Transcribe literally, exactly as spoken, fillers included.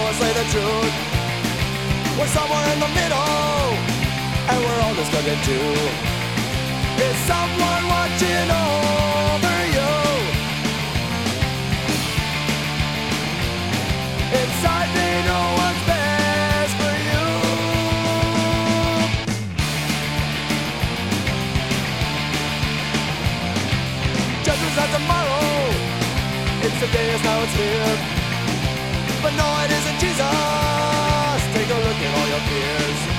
or say the truth. We're somewhere in the middle, and we're all just looking too. Is someone watching over you? Inside they know what's best for you. Judgment's not tomorrow, it's the day, it's now, it's here. But no, it isn't Jesus. Take a look at all your fears.